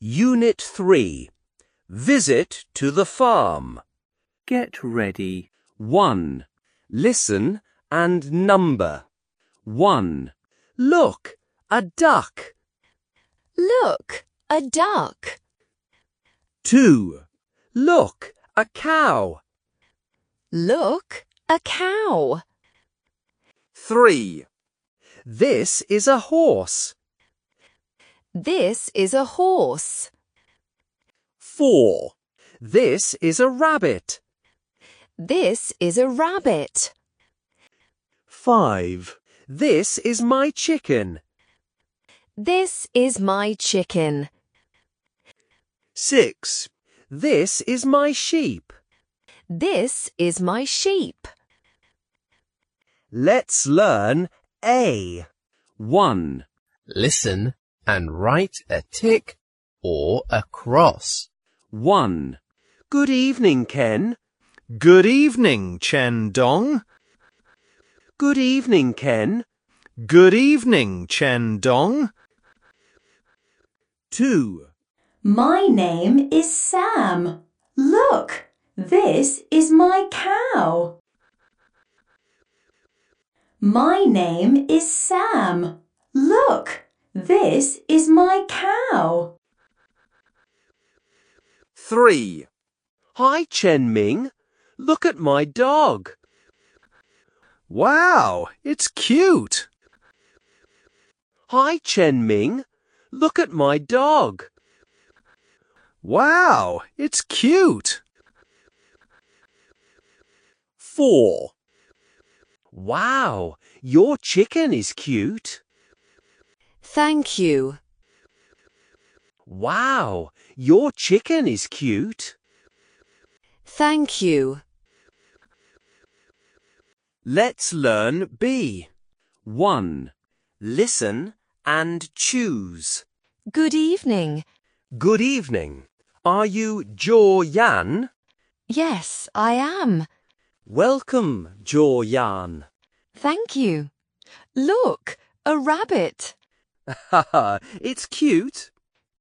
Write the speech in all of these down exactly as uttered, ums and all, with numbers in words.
Unit three. Visit to the farm. Get ready. one. Listen and number. one. Look, a duck. Look, a duck. two. Look, a cow. Look, a cow. three. This is a horse. This is a horse. four. This is a rabbit. This is a rabbit. five. This is my chicken. This is my chicken. six. This is my sheep. This is my sheep. Let's learn A. one. Listen and write a tick or a cross. one. Good evening, Ken. Good evening, Chen Dong. Good evening, Ken. Good evening, Chen Dong. two. My name is Sam. Look, this is my cow. My name is Sam. Look, this is my cow. three. Hi, Chen Ming. Look at my dog. Wow, it's cute. Hi, Chen Ming. Look at my dog. Wow, it's cute. four. Wow, your chicken is cute. Thank you. Wow, your chicken is cute. Thank you. Let's learn B. one. Listen and choose. Good evening. Good evening. Are you Jo Yan? Yes, I am. Welcome, Jo Yan. Thank you. Look, a rabbit. Haha, it's cute.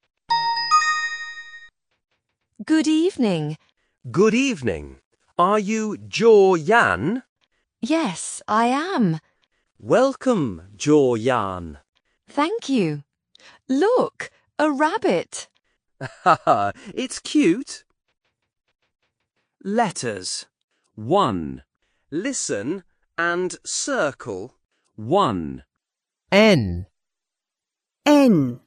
Good evening. Good evening. Are you Jo Yan? Yes, I am. Welcome, Jo Yan. Thank you. Look, a rabbit. Haha, it's cute. Letters. one. Listen and circle. one. N. N,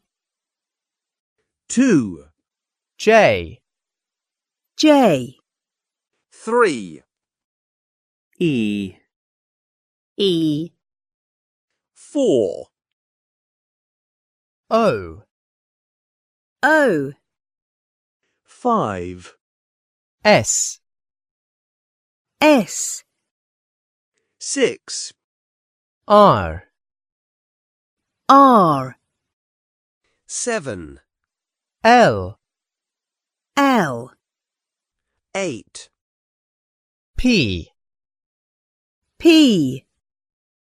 two. J. J, three. E. E, four. O. O, five. S. S, six. R. R, seven. L. L, eight. P. P,